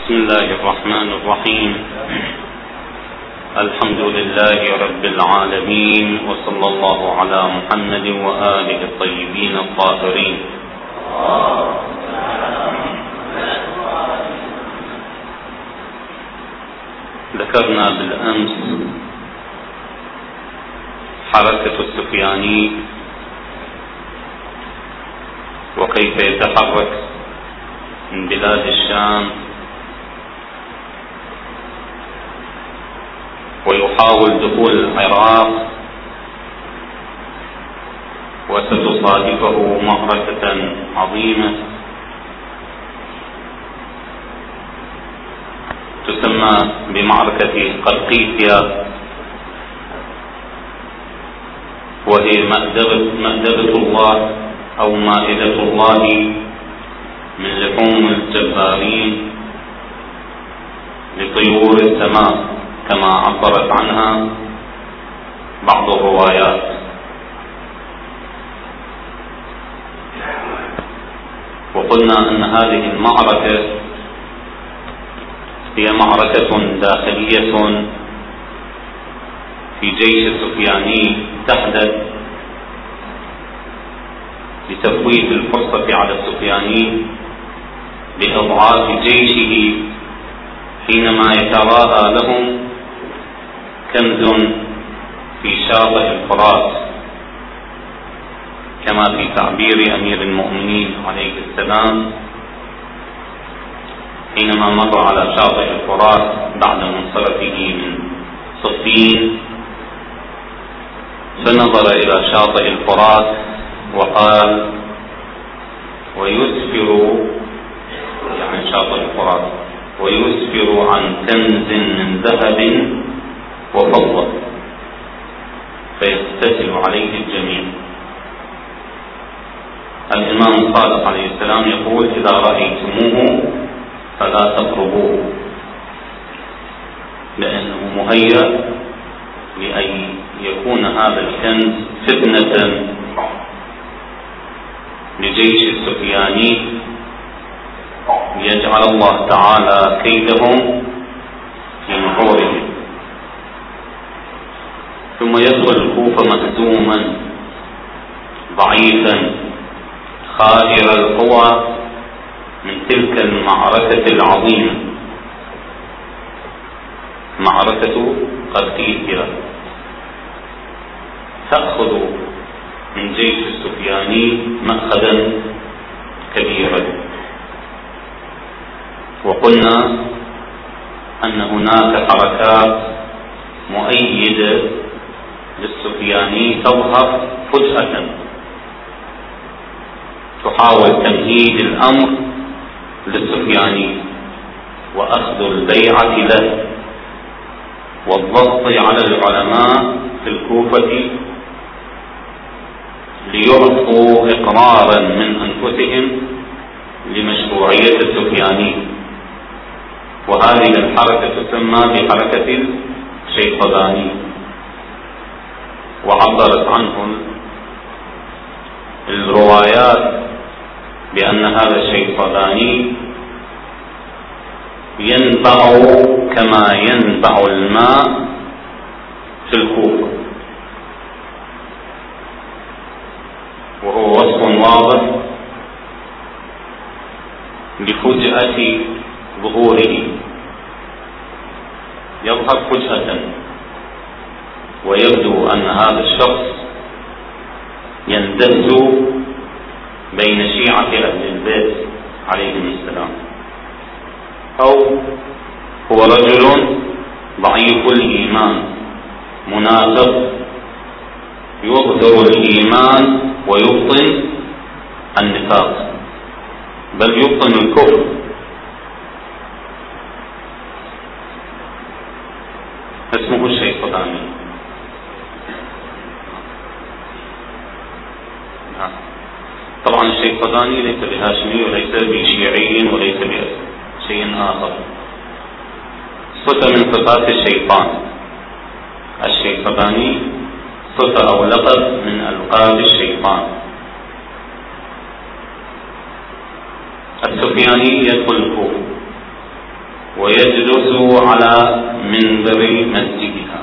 بسم الله الرحمن الرحيم. الحمد لله رب العالمين، وصلى الله على محمد وآله الطيبين الطاهرين. ذكرنا بالأمس حركة السفياني وكيف يتحرك من بلاد الشام ويحاول دخول العراق، وستصادفه معركة عظيمة تسمى بمعركة قرقيسيا، وهي مأدبة الله أو مائدة الله من لحوم الجبارين لطيور السماء كما عبرت عنها بعض الروايات. وقلنا أن هذه المعركة هي معركة داخلية في جيش السفياني تحدث لتفويت الفرصة على السفياني لإضعاف جيشه حينما يتراءى لهم كنز في شاطئ الفرات، كما في تعبير أمير المؤمنين عليه السلام حينما مر على شاطئ الفرات بعد منصرفه من صفين، فنظر إلى شاطئ الفرات وقال: ويسفر، يعني شاطئ الفرات، ويسفر عن كنز من ذهب وفضة فيغتسل عليه الجميع. الإمام الصادق عليه السلام يقول: إذا رأيتموه فلا تقربوه، لأنه مهيأ لأن يكون هذا الكنز فتنة لجيش السفياني، ليجعل الله تعالى كيدهم في نحورهم، ثم يدخل الكوفة مهزوما ضعيفا خائر القوى من تلك المعركة العظيمة، معركة قرقيسيا، تأخذ من جيش السفياني مأخذا كبيرا. وقلنا أن هناك حركات مؤيدة للسفياني تظهر فجأة تحاول تمهيد الأمر للسفياني وأخذ البيعة له والضغط على العلماء في الكوفة ليعطوا إقرارا من أنفسهم لمشروعية السفياني. وهذه الحركة تسمى بحركة الشيخضاني، وعبرت عنه الروايات بأن هذا الشيخضاني ينبع كما ينبع الماء في الكوفة، وهو وصف واضح لفجأة ظهوره، يظهر فجأة ويبدو أن هذا الشخص يندس بين شيعة أهل البيت عليهم السلام، أو هو رجل ضعيف الإيمان منافق يظهر الإيمان ويبطن النفاق، بل يبطن الكفر. اسمه الشيخضاني. طبعا الشيخضاني ليس بهاشمي وليس بشيعي وليس بشيء آخر، صفة من صفات الشيطان. الشيخضاني صفة أو لقب من ألقاب الشيطان. السفياني يدخل الكوفة ويجلس على منبر مسجدها،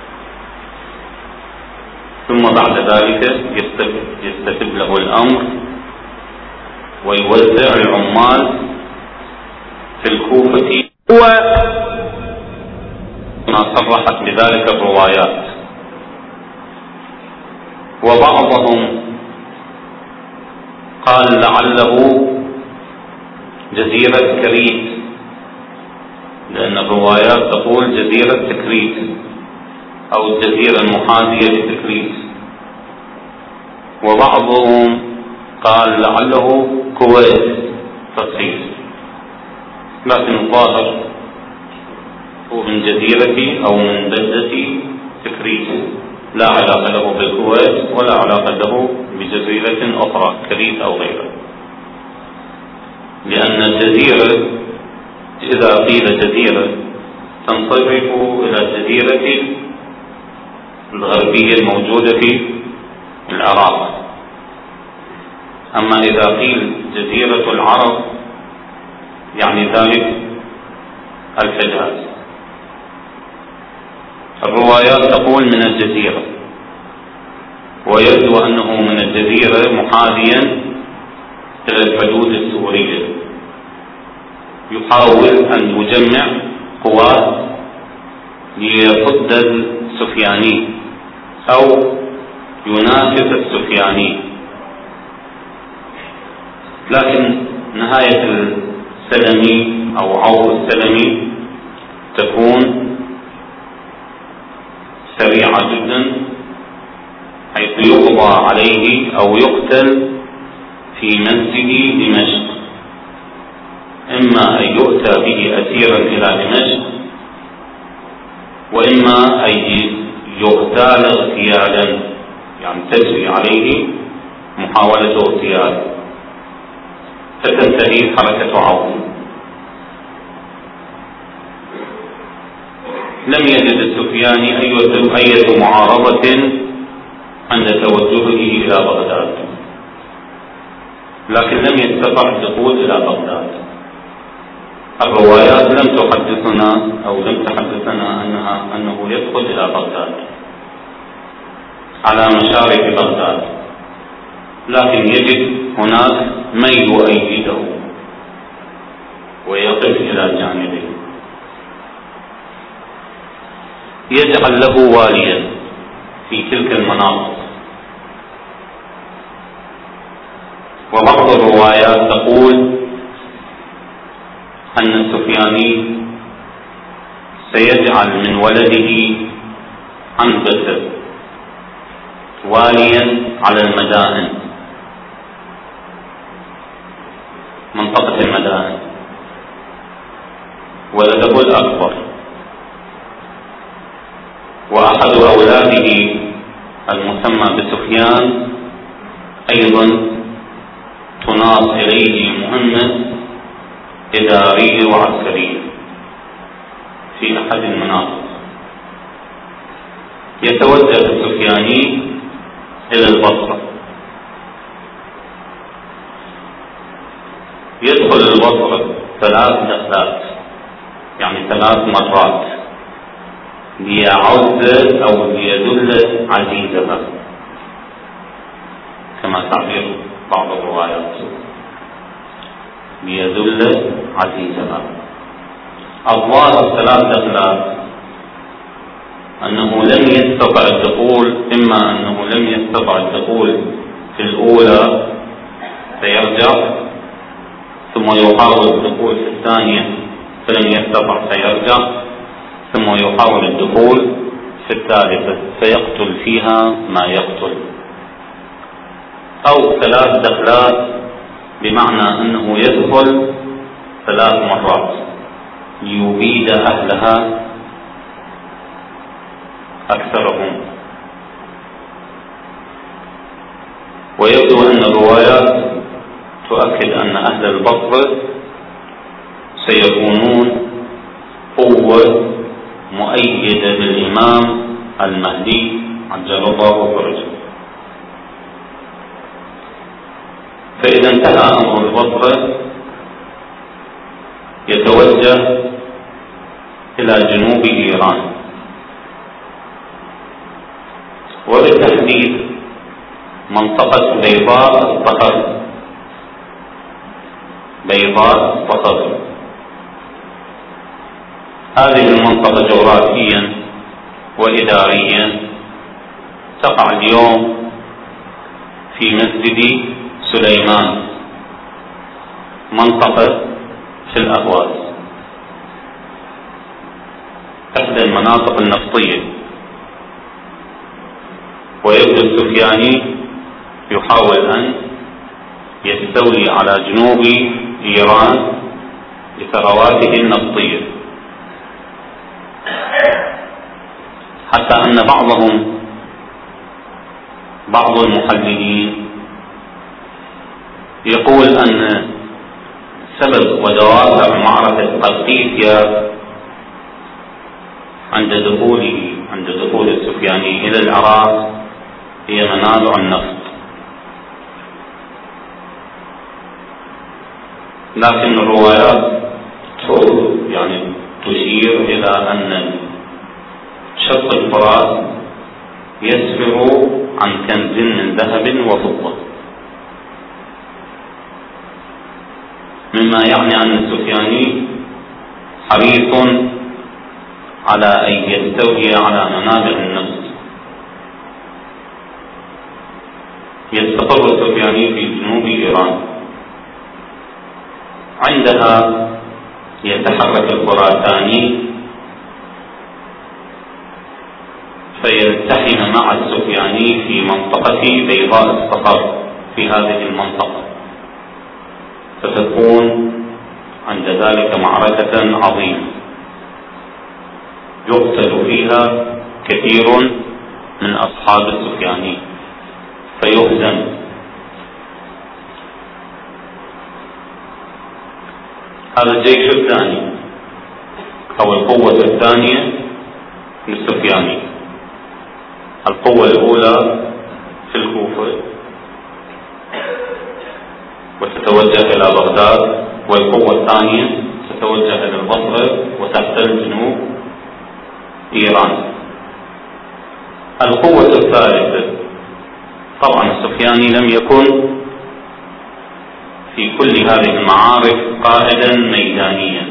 ثم بعد ذلك يستتب له الأمر ويوزع العمال في الكوفة، وما صرحت بذلك الروايات. وبعضهم قال لعله جزيرة كريت، لأن الروايات تقول جزيرة تكريت أو الجزيرة المحاذية لتكريت. وبعضهم قال لعله كويت تصحيح، لكن الظاهر هو من جزيرة أو من بلدة تكريت، لا علاقة له بالكويت ولا علاقة له بجزيرة أخرى كريت أو غيرها، لأن الجزيرة إذا قيل جزيرة تنصرف إلى الجزيرة الغربية الموجودة في العراق. أما إذا قيل جزيرة العرب يعني ذلك الحجاز. الروايات تقول من الجزيرة، ويبدو أنه من الجزيرة محاذيا إلى الحدود السورية، يحاول أن يجمع قوات ليصد السفياني أو ينافس السفياني. لكن نهاية السلمي أو عور السلمي تكون سريعة جدا، حيث يقضى عليه أو يقتل في مسجد دمشق، إما أن يؤتى به أسيرا إلى دمشق، وإما أن يغتال اغتيالا، يعني تجري عليه محاولة اغتيال فتنتهي حركة عون. لم يجد السفياني أي معارضة عند توجهه إلى بغداد، لكن لم يستطع الدخول إلى بغداد. الروايات لم تحدثنا أو لم تحدثنا أنه يدخل إلى بغداد على مشارف بغداد، لكن يجد هناك من يؤيده ويقف إلى جانبه، يجعل له واليا في تلك المناطق. وبعض الروايات تقول أن السفياني سيجعل من ولده عنبسة واليا على المدائن، منطقة المدائن، ولده الأكبر. وأحد أولاده المسمى بسفيان أيضا تناط إليه مهمة إدارية وعسكرية في أحد المناطق. يتوجه السفياني إلى البصرة، يدخل البصرة 3 دخلات، يعني 3 مرات، ليعز أو ليدل عزيزها كما تعبير بعض الروايات، ليدل عزيزها. الظاهر 3 دخلات أنه لم يستطع الدخول، إما أنه لم يستطع الدخول في الأولى فيرجع، ثم يحاول الدخول في الثانية فلم يستطع فيرجع، ثم يحاول الدخول في الثالثة فيقتل فيها ما يقتل. أو 3 دخلات بمعنى أنه يدخل 3 مرات ليبيد أهلها أكثرهم. ويبدو أن الروايات تؤكد أن أهل البصرة سيكونون قوة مؤيدة للإمام المهدي عجل الله فرجه. فإذا انتهى أمر البصرة يتوجه إلى جنوب إيران، وبالتحديد منطقة بيضاء الصخر. بيضاء الصخر هذه المنطقة جغرافيا وإداريا تقع اليوم في مسجد سليمان، منطقة في الأهواز، إحدى المناطق النفطية. ويبدو السفياني يحاول أن يستولي على جنوب إيران بثرواته النفطية، حتى أن بعض المحللين يقول أن سبب ودوافع معركة قادسية عند دخول السفياني إلى العراق هي منابع النفط، لكن الروايات تشير إلى أن شط الفرات يسفر عن كنز من ذهب وفضة، مما يعني أن السفياني حريص على أن يستولي على منابع النفط. يستقر السفياني في جنوب إيران، عندها يتحرك الخراساني فيلتحم مع السفياني في منطقة بيضاء الصخر في هذه المنطقة، فتكون عند ذلك معركة عظيمة يقتل فيها كثير من أصحاب السفياني فيهزم. هذا الجيش الثاني أو القوة الثانية للسفياني. القوة الأولى في الكوفة وتتوجه إلى بغداد، والقوة الثانية تتوجه إلى البصرة وتحتل جنوب إيران. القوة الثالثة، طبعا السفياني لم يكن في كل هذه المعارك قائدا ميدانيا،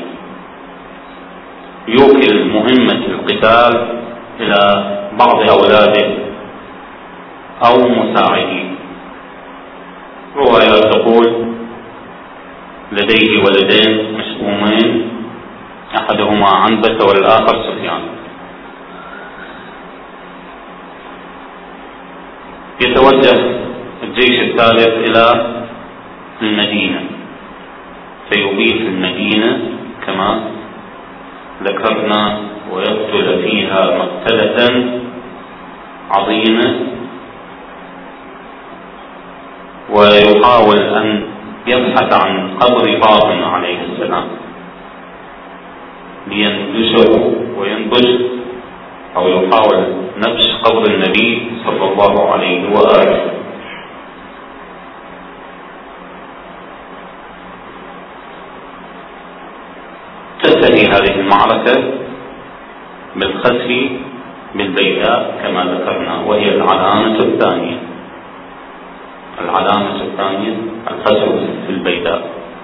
يوكل مهمة القتال إلى بعض أولاده أو مساعديه. روايات تقول لديه ولدين مشؤومين، أحدهما عنبسة والآخر سفيان. يتوجه الجيش الثالث إلى المدينة فيبيت في المدينة كما ذكرنا، ويقتل فيها مقتلة عظيمة، ويحاول أن يبحث عن قبر فاطمة عليه السلام لينبشه وينبش، أو يحاول نبش قبر النبي صلى الله عليه وآله. تنتهي هذه المعركة بالخسف بالبيداء كما ذكرنا، وهي العلامة الثانية. العلامة الثانية الخسف في البيداء.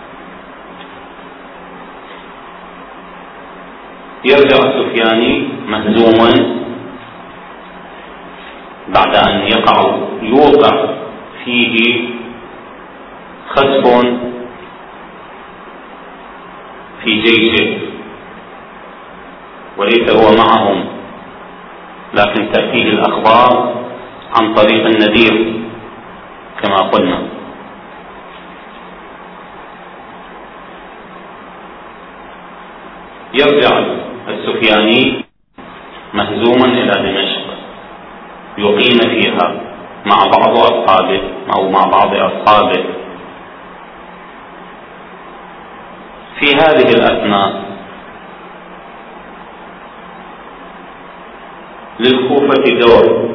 يرجع السفياني مهزوما بعد أن يوقع فيه خسف في جيشه، وليس هو معهم، لكن تأتيه الأخبار عن طريق النذير كما قلنا. يرجع السفياني مهزوما إلى دمشق، يقيم فيها مع بعض أصحابه أو مع بعض أصحابه. في هذه الأثناء للكوفة دور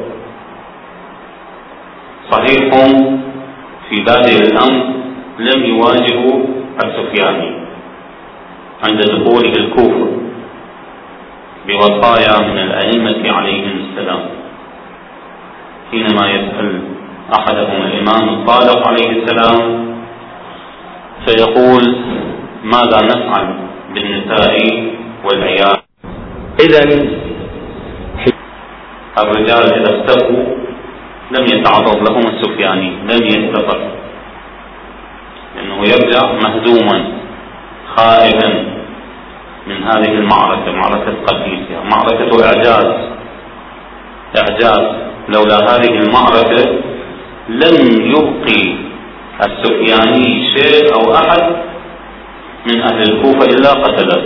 صحيح، في بادئ الأمر لم يواجهوا السفياني عند دخوله الكوفة، بوصايا من الأئمة عليهم السلام، حينما يسأل أحدهم الإمام الصادق عليه السلام فيقول: ماذا نفعل بالنساء والعيال؟ إذن الرجال إذا اختفوا لم يتعرض لهم السفياني، لم يستطر، لأنه يرجع مهزوما خائفا من هذه المعركة، معركة قديسة، معركة إعجاز. لولا هذه المعركة لم يبقي السفياني شيء أو أحد من أهل الكوفة إلا قتله،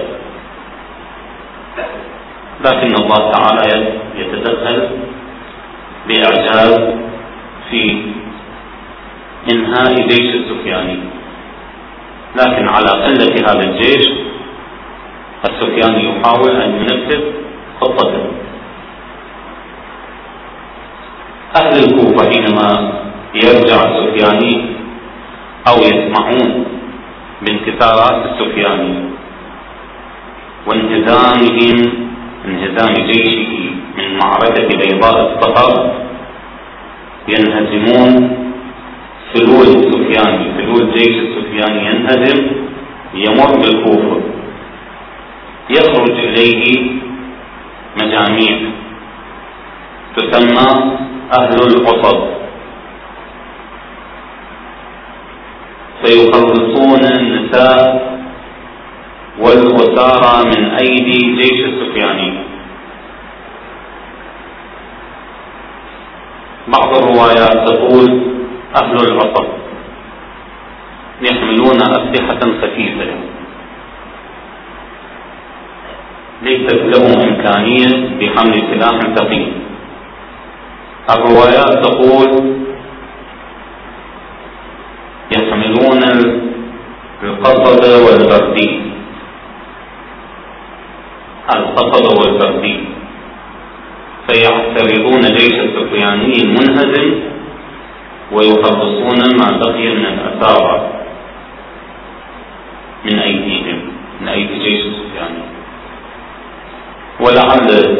لكن الله تعالى يتدخل بإعجاز في إنهاء جيش السفياني. لكن على قلة هذا الجيش السفياني يحاول أن ينفذ خطته. أهل الكوفة حينما يرجع السفياني أو يسمعون بانتصارات السفياني وانهزام جيشه من معركة بيضاء الصخر، ينهزمون. فلول جيش السفياني ينهزم، يمر بالكوفة، يخرج إليه مجاميع تسمى أهل القصب، فيخلصون النساء والأسارى من أيدي جيش السفياني. بعض الروايات تقول أهل العصب يحملون أسلحة خفيفة، ليست لهم إمكانية بحمل سلاح ثقيل. الروايات تقول يحملون القصد والبردي، فيعترضون جيش السفياني المنهزم ويخلصون ما بقي من الأسارى من أيديهم، من أيدي جيش السفياني. ولعل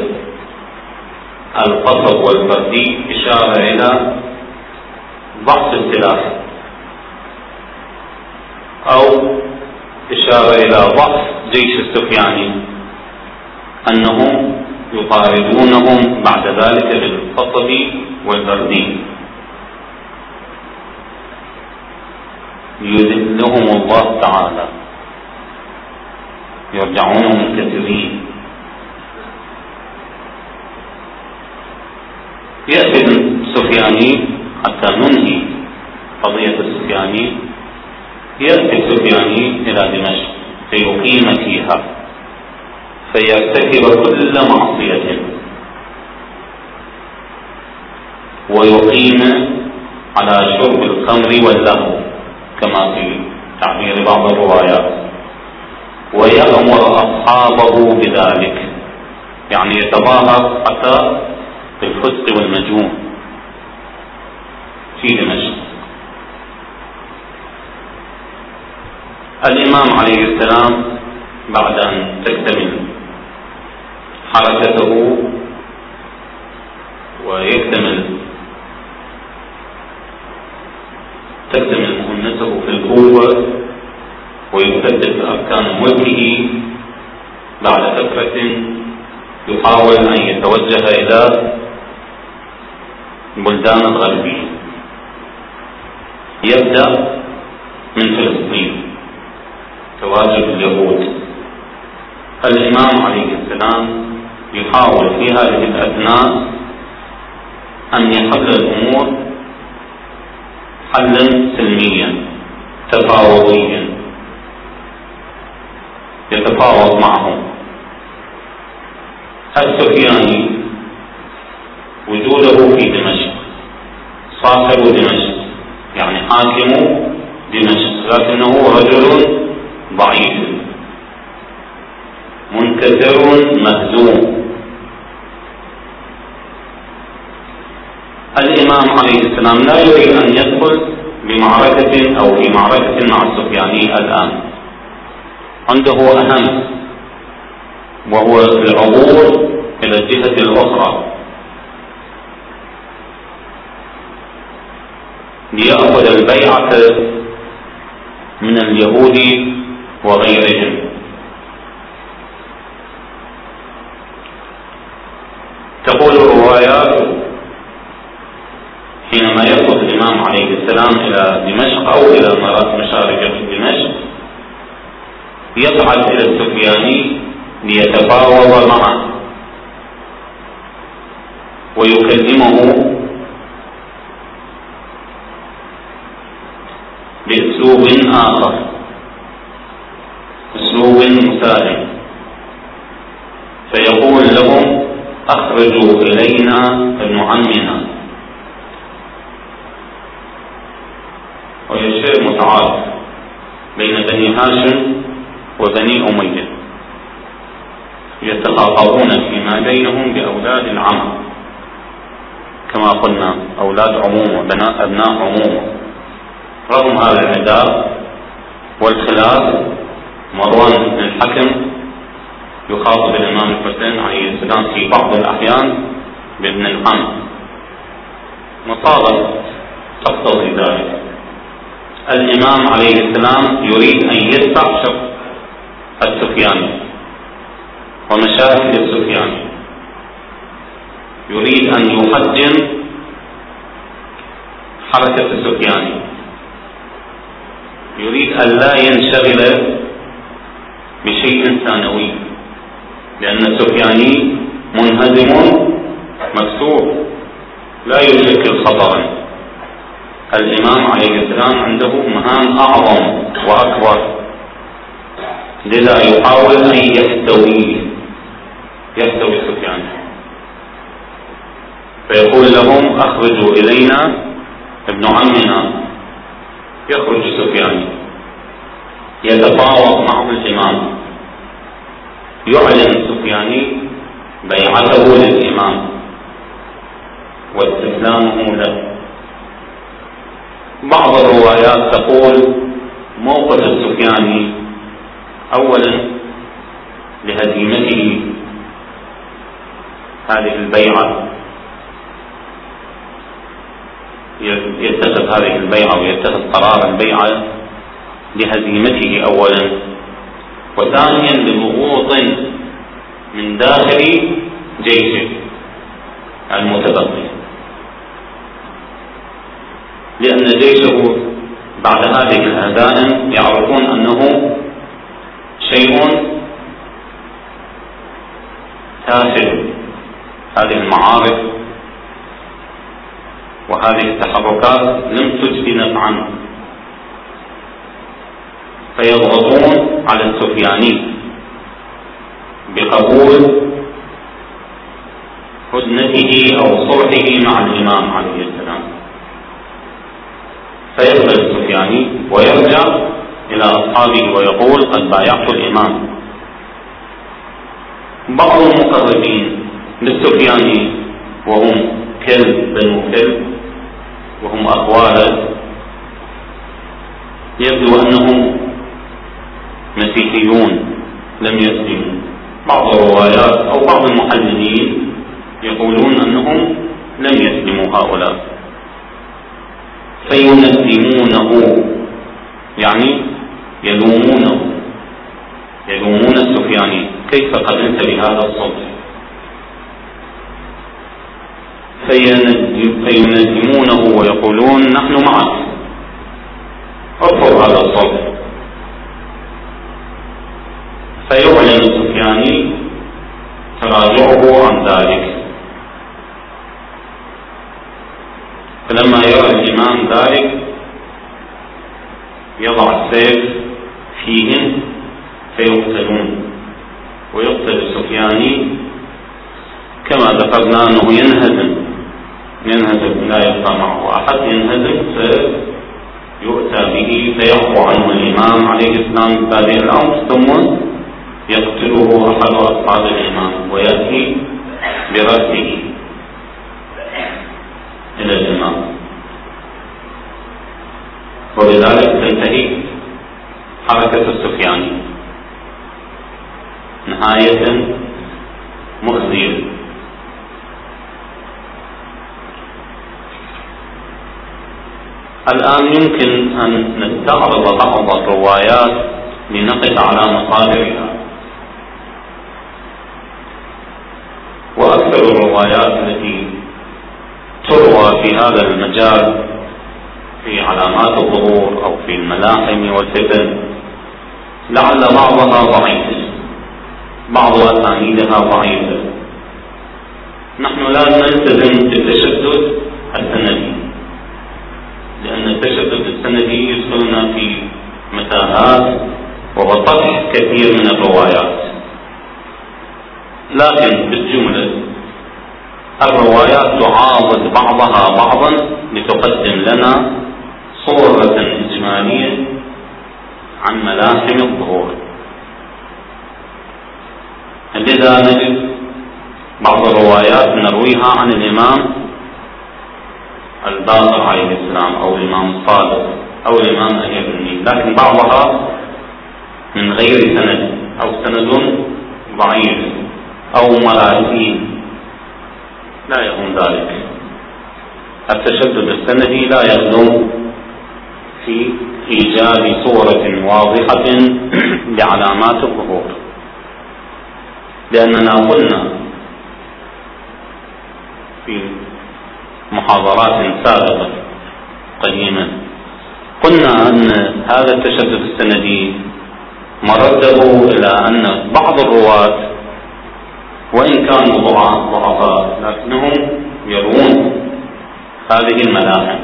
القصب والبردي إشارة إلى ضعف السلاح، أو إشارة إلى ضعف جيش السفياني، أنهم يطاردونهم بعد ذلك بالقصب والبردي. يذلهم الله تعالى، يرجعون منكسرين. يأتي السفياني حتى ننهي قضية السفياني، يأتي السفياني إلى دمشق فيقيم فيها، فيرتكب كل معصية، ويقيم على شرب الخمر واللهو كما في تعبير بعض الروايات، ويأمر أصحابه بذلك، يعني يتظاهر حتى بالفسق والمجون في دمشق. الإمام عليه السلام بعد أن تكتمل حركته وتكتمل مهمته في الكوفة ويثبت أركان ملكه، بعد فترة يحاول أن يتوجه إلى البلدان الغربية، يبدأ من فلسطين، تواجد اليهود. الإمام عليه السلام يحاول في هذه الأثناء أن يحل الأمور حلا سلميا تفاوضيا، يتفاوض معهم. السفياني وجوده في دمشق، صاحب دمشق يعني حاكم دمشق، لكنه رجل ضعيف منكسر مهزوم. الإمام عليه السلام لا يريد أن يدخل بمعركة أو في معركة مع السفياني الآن، عنده أهم وهو العبور إلى الجهة الأخرى ليأخذ البيعة من اليهود وغيرهم. تقول الروايات حينما يخرج الإمام عليه السلام إلى دمشق أو إلى مشارق دمشق يصعد إلى السفياني ليتفاوض معه ويكلمه بأسلوب آخر، أسلوب مسالم، فيقول لهم أخرجوا إلينا ابن عمنا، وهي شيء متعارف بين بني هاشم وبني أمية، يتخاطبون فيما بينهم بأولاد العم كما قلنا، أولاد عموم وأبناء عموم. رغم هذا العداء والخلاف مروان بن الحكم يخاطب الإمام الحسين عليه السلام في بعض الأحيان بابن العم، مصالح تقتضي ذلك. الإمام عليه السلام يريد أن يدفع شق السفياني ومشاكل السفياني، يريد أن يحجم حركة السفياني، يريد أن لا ينشغل بشيء ثانوي، لأن السفياني منهزم مكسور لا يشكل خطرا. الإمام عليه السلام عنده مهام أعظم وأكبر، لذا يحاول أن يحتوي السفياني، فيقول لهم أخرجوا إلينا ابن عمنا. يخرج السفياني يتفاوض معه الإمام، يعلن السفياني بيعته للإمام واستسلامه له. بعض الروايات تقول موقف السفياني أولا لهزيمته هذه البيعة، يتخذ هذه البيعة ويتخذ قرار البيعة لهزيمته أولا، وثانيا لضغوط من داخل جيشه المتبقي، لأن جيشه بعد هذه الهزائم يعرفون أنه شيء تافه. هذه المعارك وهذه التحركات لم تجدي نفعا، فيضغطون على السفياني بقبول هدنته أو صلحه مع الإمام عليه السلام، فيقبل السفياني ويرجع إلى أصحابه ويقول قد بايعت الإمام. بعض المقربين للسفياني وهم كلب بنو كلب وهم أخواله يبدو أنهم مسيحيون لم يسلموا. بعض الروايات أو بعض المحللين يقولون أنهم لم يسلموا هؤلاء، فيندمونه، يعني يلومون السفياني كيف قبلت بهذا الصلح، فيندمونه ويقولون نحن معك، ارفض هذا الصلح. فيعلن السفياني تراجعه عن ذلك، فلما يرى الإمام ذلك يضع السيف فيهم فيقتلون، ويقتل السفياني كما ذكرنا أنه ينهزم لا يبقى معه أحد، ينهزم فيؤتى به فيعفو عنه الإمام عليه السلام بهذه الأمر، ثم يقتله أحد أصحاب الإمام ويأتي برأسه إلى الإمام، وبذلك تنتهي حركة السفياني. نهاية مخزية. الآن يمكن أن نستعرض بعض الروايات لنقف على مصادرها. وأكثر الروايات التي تروى في هذا المجال في علامات الظهور أو في الملاحم والفتن لعل بعضها ضعيف، بعض أسانيدها ضعيفة. نحن لا نلتزم بالتشدد السندي، لأن التشدد السندي يدخلنا في متاهات وبطح كثير من الروايات. لكن بالجملة الروايات تعاضد بعضها بعضا لتقدم لنا صورة إجمالية عن ملاحم الظهور. لذا نجد بعض الروايات نرويها عن الإمام الباقر عليه السلام أو الإمام الصادق أو الإمام أحمد بن حنبل، لكن بعضها من غير سند أو سند ضعيف أو مراسيل، لا يكون ذلك. التشدد السندي لا يخدم في إيجاد صورة واضحة لعلامات الظهور، لأننا قلنا في محاضرات سابقة قديما قلنا أن هذا التشدد السندي مرده إلى أن بعض الرواة وإن كانوا ضعفاء لكنهم يروون هذه الملاحم،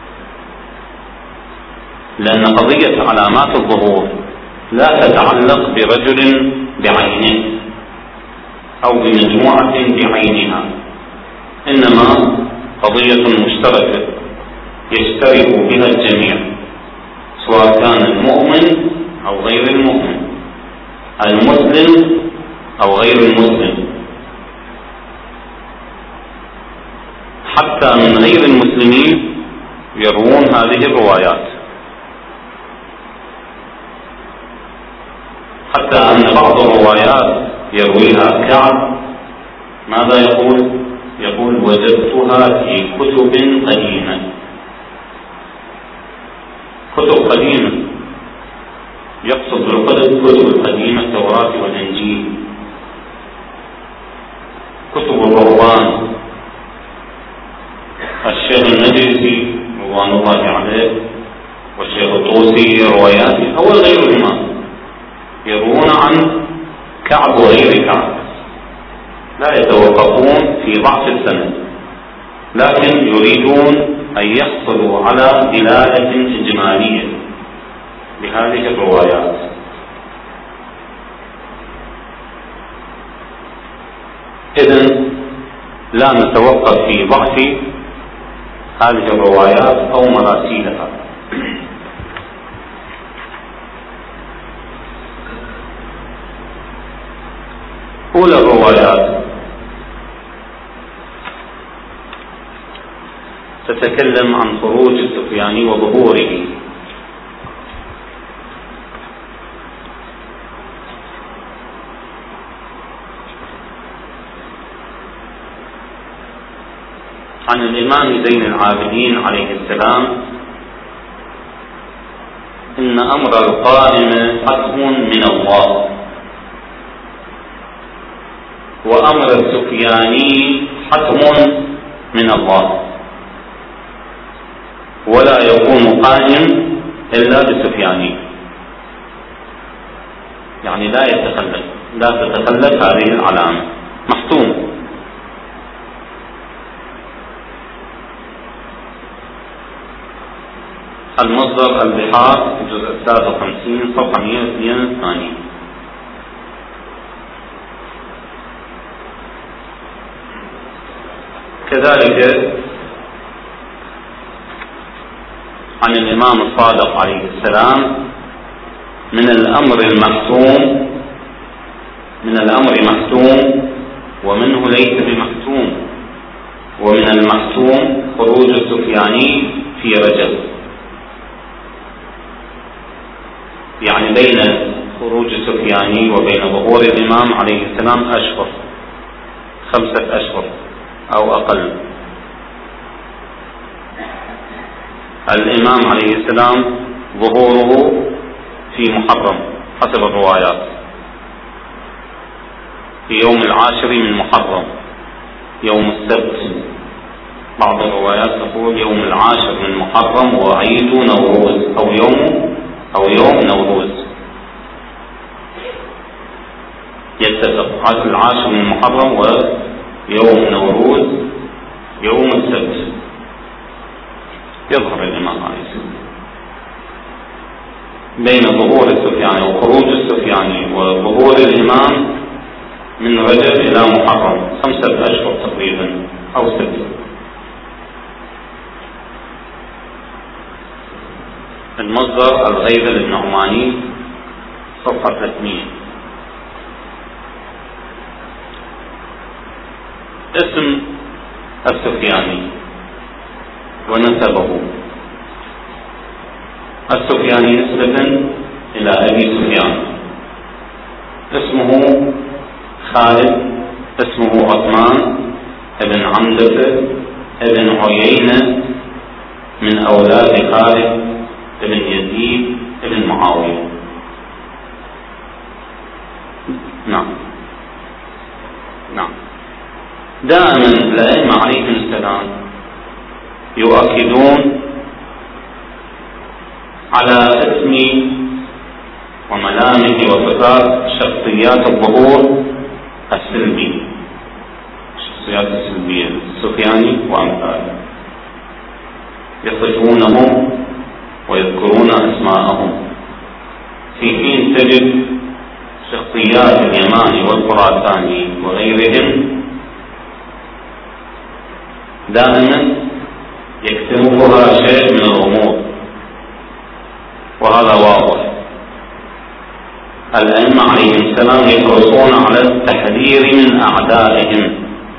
لأن قضية علامات الظهور لا تتعلق برجل بعينه أو بمجموعة بعينها، إنما قضية مشتركة يشترك بها الجميع، سواء كان المؤمن أو غير المؤمن، المسلم أو غير المسلم، حتى من غير المسلمين يروون هذه الروايات. حتى أن بعض الروايات يرويها كعب ماذا يقول؟ يقول وجدتها في كتب قديمة. كتب قديمة يقصد بالكتب القديمة التوراة والإنجيل، كتب الرهبان. الشيخ النجسي رضوان الله عليه والشيخ الطوسي رواياته أو غيرهما يروون عن كعب وغير كعب، لا يتوقفون في ضعف السند، لكن يريدون أن يحصلوا على دلالة إجمالية بهذه الروايات. إذن لا نتوقف في ضعف هذه الروايات أو مراسيلها. أولى الروايات تتكلم عن خروج السفياني وظهوره. عن الإمام زين العابدين عليه السلام إن أمر القائم حتم من الله، وأمر السفياني حتم من الله، ولا يكون قائم إلا بالسفياني، يعني لا تتخلف هذه العلامة، محتوم. المصدر البحار الجزء 53 صفحة 182. كذلك عن الإمام الصادق عليه السلام من الأمر محتوم ومنه ليس بمحتوم، ومن المحتوم خروج السفياني في رجب، يعني بين خروج السفياني وبين ظهور الإمام عليه السلام أشهر، 5 أشهر أو أقل. الإمام عليه السلام ظهوره في محرم حسب الروايات، في يوم 10 من محرم، يوم السبت. بعض الروايات تقول يوم 10 من محرم وعيد نوروز أو يوم نوروز، يتفق 10 من محرم ويوم نوروز يوم السبت يظهر الإمام عليه السلام. بين ظهور السفياني وخروج السفياني وظهور الإمام من رجب إلى محرم 5 أشهر تقريبا أو 6. المصدر الغيث النعماني صفحة 300. اسم السفياني ونسبه. السفياني نسبة إلى أبي سفيان، اسمه خالد، اسمه عثمان ابن عمدة ابن عيينة من أولاد خالد ابن يزيد ابن معاوية. نعم. دائما الأئمة عليهم السلام يؤكدون على اسم وملامح وصفات شخصيات الظهور السلبي، الشخصيات السلبية، السفياني وأمثاله، يصفونهم ويذكرون أسماءهم، في حين تجد شخصيات اليماني والخراساني وغيرهم دائما يكتنفها شيء من الغموض، وهذا واضح. الأئمة عليهم السلام يحرصون على التحذير من أعدائهم.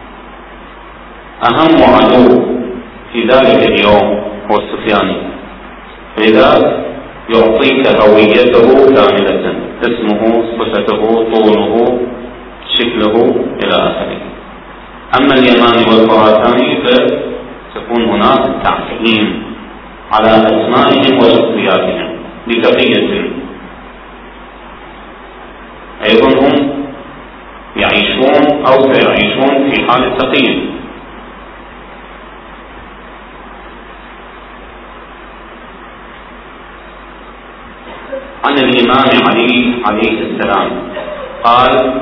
أهم عدو في ذلك اليوم هو السفياني، لذا يعطيك هويته كاملة، اسمه، صفته، طوله، شكله إلى آخره. أما اليماني والخراساني فتكون هناك تعقيم على أسمائهم وشخصياتهم بتقية. أيضا هم يعيشون أو سيعيشون في حال التقية. عن الإمام علي عليه السلام قال: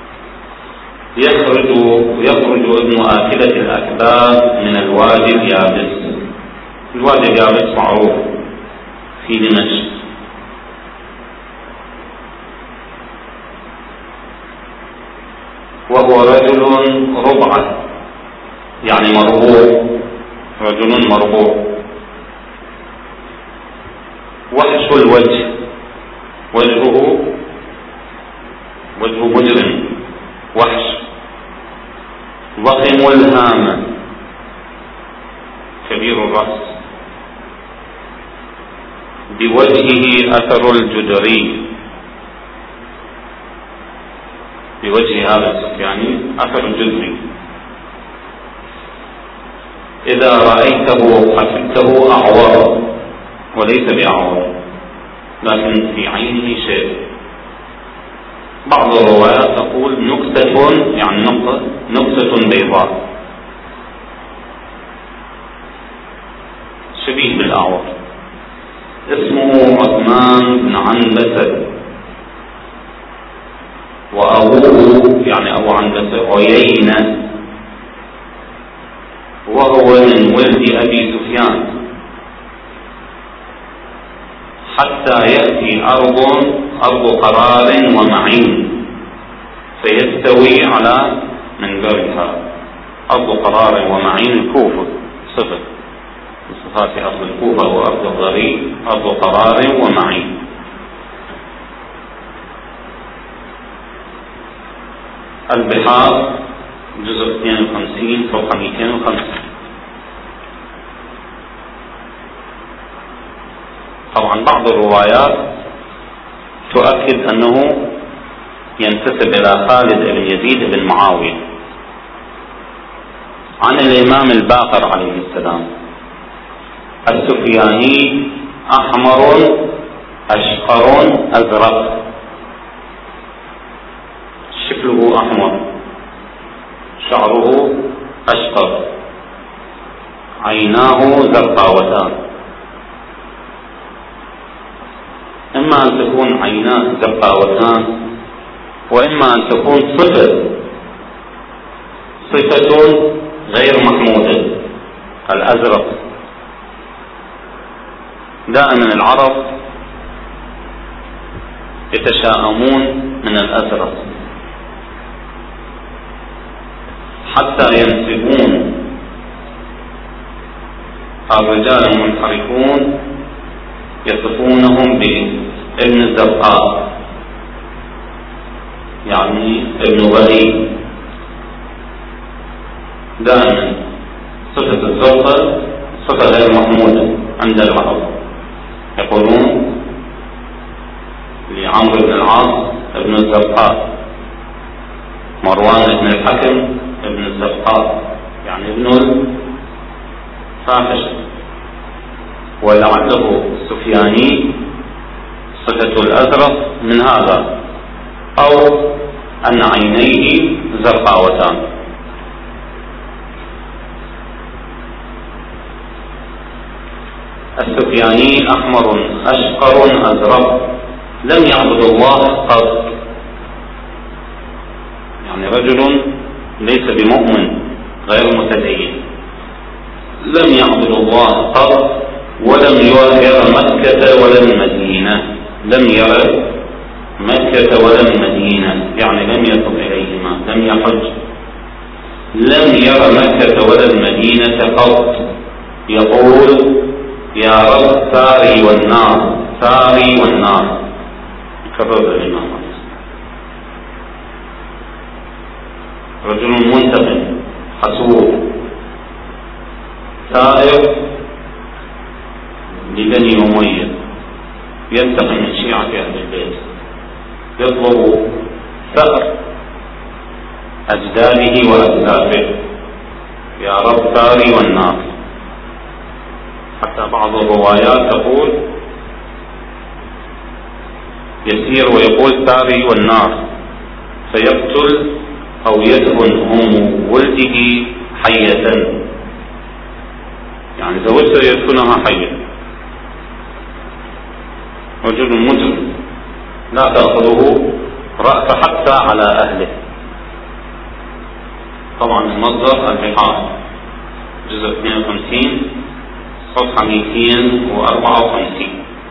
يخرج ابن آكلة الأكباد من الوادي اليابس. الوادي اليابس معروف في دمشق، وهو رجل ربعة، يعني مربوع، رجل مربوع، وحش الوجه، وجهه مجرم، وحش، ضخم الهامة، كبير الرأس، بوجهه أثر الجدري، بوجه هذا السفياني أثر الجدري، إذا رأيته حسبته أعور، وليس بأعور لكن في عينه شيء. بعض الروايات تقول نكتة، يعني نقطة بيضاء، شبيه بالأعور. اسمه عثمان بن عنبسة، وأبوه يعني أبو عنبسة عيينة، وهو من ولد أبي سفيان، حتى يأتي أرض قرار ومعين فيستوي على منبرها. أرض قرار ومعين الكوفة، صفة صفات أرض الكوفة وأرض الضريع، أرض قرار ومعين. البحار جزء 52 صفحة 205. طبعا بعض الروايات تؤكد أنه ينتسب إلى خالد بن يزيد بن معاوية عن الإمام الباقر عليه السلام: السفياني أحمر أشقر أزرق. شكله أحمر، شعره أشقر، عيناه زرقاوتان. إما أن تكون عيناه زرقاوتان، وإما أن تكون صفة غير محمودة. الأزرق دائما العرب يتشاءمون من الأزرق، حتى ينسبون الرجال المنحرفون يصفونهم بابن الزرقاء، يعني ابن غريب. دائما صفة الزرقاء صفة غير محمودة عند العرب. يقولون لعمرو بن العاص ابن الزرقاء، مروان بن الحكم ابن الزرقاء، يعني ابن الفاحشة. ولعله السفياني صفة الأزرق من هذا، أو أن عينيه زرقاوتان. السفياني أحمر أشقر أزرق، لم يعبد الله قط، يعني رجل ليس بمؤمن غير متدين، لم يعبد الله قط، ولم يرى مكة ولا المدينة، لم يرى مكة ولا المدينة، يعني لم يصل إليهما، لم يحج، لم يرى مكة ولا المدينة قط. يقول: يا رب ثاري والنار، ثاري والنار، كرر الإمام. رجل منتقم حسود ثائر لبني أمية، ينتقم من شيعة أهل البيت، يطلب ثأر أجداده وأسلافه. يا رب ثاري والنار. حتى بعض الروايات تقول يسير ويقول ثاري والنار، فيقتل أو يدفن أم ولده حية، يعني زوجته يدفنها حية. رجل مجرم لا تأخذه رأس حتى على أهله. طبعا المصدر البحار، جزء 52 صفحة 254.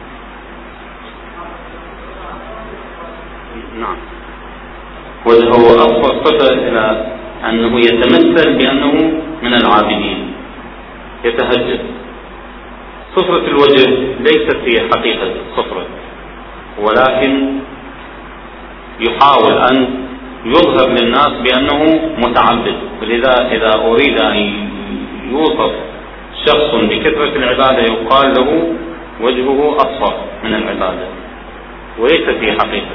نعم. وهو أصبح صفة إلى أنه يتمثل بأنه من العابدين، يتهجد. صفرة الوجه ليست هي حقيقة الصفرة، ولكن يحاول أن يظهر للناس بأنه متعبد. ولذا إذا أريد أن يوصف شخص بكثرة العبادة يقال له وجهه أصفر من العبادة، وليست هي حقيقة.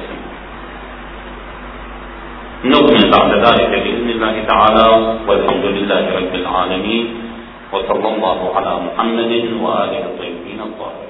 نكمل بعد ذلك بإذن الله تعالى، والحمد لله رب العالمين، وصلى الله على محمد وآله الطيبين الطاهرين.